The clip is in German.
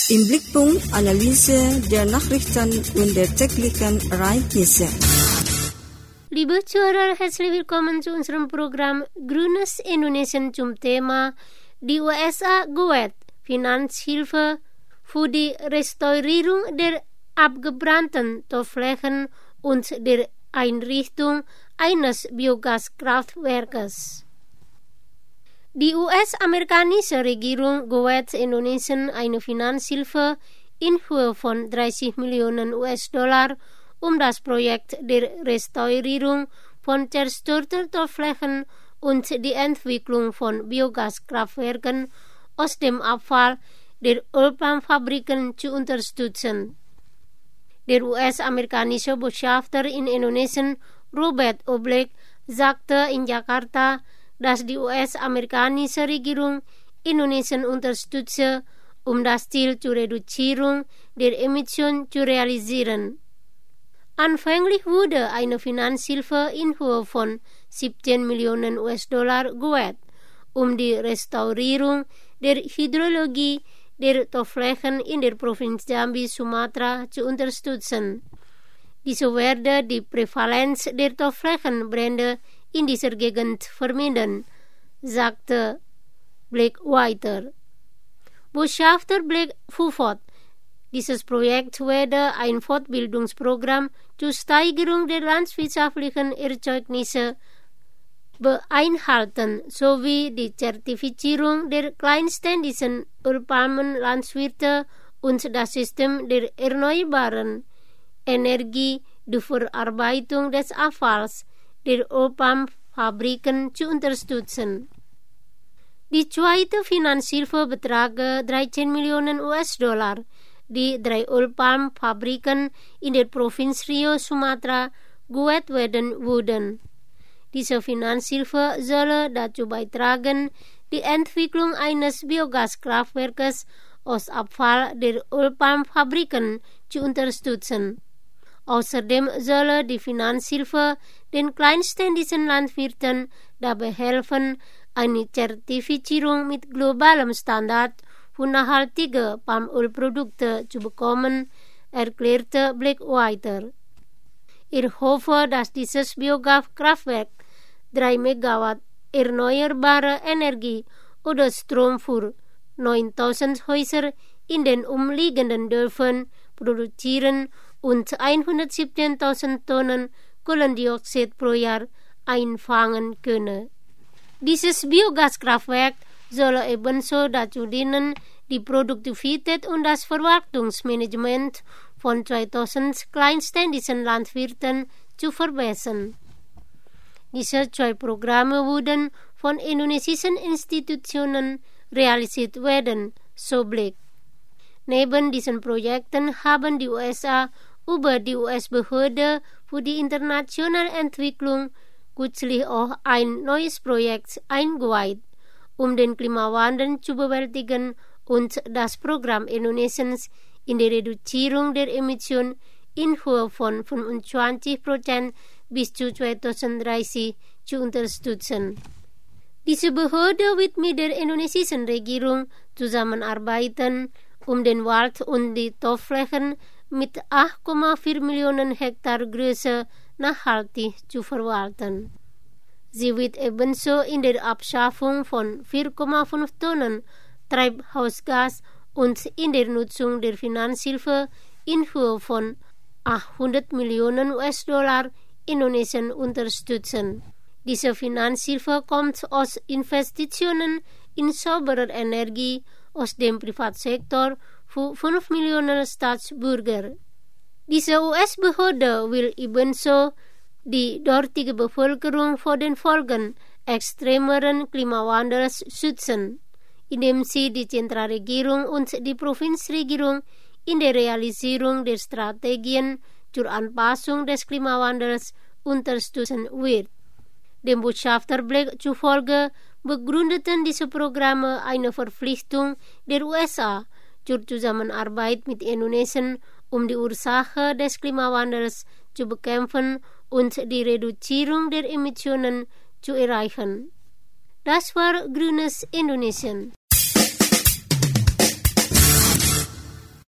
Im Blickpunkt Analyse der Nachrichten und der täglichen Ereignisse. Liebe Zuhörer, herzlich willkommen zu unserem Programm Grünes Indonesien zum Thema die USA gewährt Finanzhilfe für die Restaurierung der abgebrannten Torfflächen und der Einrichtung eines Biogaskraftwerkes. Die US-amerikanische Regierung gewährt Indonesien eine Finanzhilfe in Höhe von 30 Millionen US-Dollar, um das Projekt der Restaurierung von zerstörten Torfflächen und die Entwicklung von Biogaskraftwerken aus dem Abfall der Ölpalmfabriken zu unterstützen. Der US-amerikanische Botschafter in Indonesien, Robert Oblek, sagte in Jakarta, dass die US-amerikanische Regierung Indonesien unterstütze, um das Ziel zur Reduzierung der Emissionen zu realisieren. Anfänglich wurde eine Finanzhilfe in Höhe von 17 Millionen US-Dollar gewährt, um die Restaurierung der Hydrologie der Torfflächen in der Provinz Jambi, Sumatra zu unterstützen. Diese werde die Prävalenz der Torfflächenbrände in dieser Gegend vermindern, sagte Blake weiter. Botschafter Blake fuhr fort, dieses Projekt werde ein Fortbildungsprogramm zur Steigerung der landwirtschaftlichen Erzeugnisse beinhalten, sowie die Zertifizierung der kleinständischen Ölpalmenlandwirte und das System der erneuerbaren Energie, die Verarbeitung des Abfalls der Ölpalmfabriken zu unterstützen. Die zweite Finanzhilfe betrage 13 Millionen US-Dollar, die 3 Ölpalmfabriken in der Provinz Rio, Sumatra gewährt werden würden. Diese Finanzhilfe solle dazu beitragen, die Entwicklung eines Biogaskraftwerkes aus Abfall der Ölpalmfabriken zu unterstützen. Außerdem solle die Finanzhilfe den kleinständischen Landwirten dabei helfen, eine Zertifizierung mit globalem Standard für nachhaltige Palmölprodukte zu bekommen, erklärte Blake weiter. Hoffe, dass dieses Biogaskraftwerk 3 Megawatt erneuerbare Energie oder Strom für 9000 Häuser in den umliegenden Dörfern produzieren und 117.000 Tonnen Kohlendioxid pro Jahr einfangen könne. Dieses Biogaskraftwerk soll ebenso dazu dienen, die Produktivität und das Verwaltungsmanagement von 2000 kleinständischen Landwirten zu verbessern. Diese 2 Programme wurden von indonesischen Institutionen realisiert werden, so Blake. Neben diesen Projekten haben die USA über die US-Behörde für die internationale Entwicklung kürzlich auch ein neues Projekt eingeweiht, um den Klimawandel zu bewältigen und das Programm Indonesiens in der Reduzierung der Emissionen in Höhe von 25% bis zu 2030 zu unterstützen. Diese Behörde wird mit der indonesischen Regierung zusammenarbeiten, um den Wald und die Torfflächen mit 8,4 Millionen Hektar Größe nachhaltig zu verwalten. Sie wird ebenso in der Abschaffung von 4,5 Tonnen Treibhausgas und in der Nutzung der Finanzhilfe in Höhe von 800 Millionen US-Dollar Indonesien unterstützen. Diese Finanzhilfe kommt aus Investitionen in saubere Energie aus dem Privatsektor für 5 Millionen Staatsbürger. Diese US-Behörde will ebenso die dortige Bevölkerung vor den Folgen extremeren Klimawandels schützen, indem sie die Zentralregierung und die Provinzregierung in der Realisierung der Strategien zur Anpassung des Klimawandels unterstützen wird. Dem Botschafter Blake zufolge begründeten diese Programme eine Verpflichtung der USA zur Zusammenarbeit mit Indonesien, um die Ursache des Klimawandels zu bekämpfen und die Reduzierung der Emissionen zu erreichen. Das war Grünes Indonesien.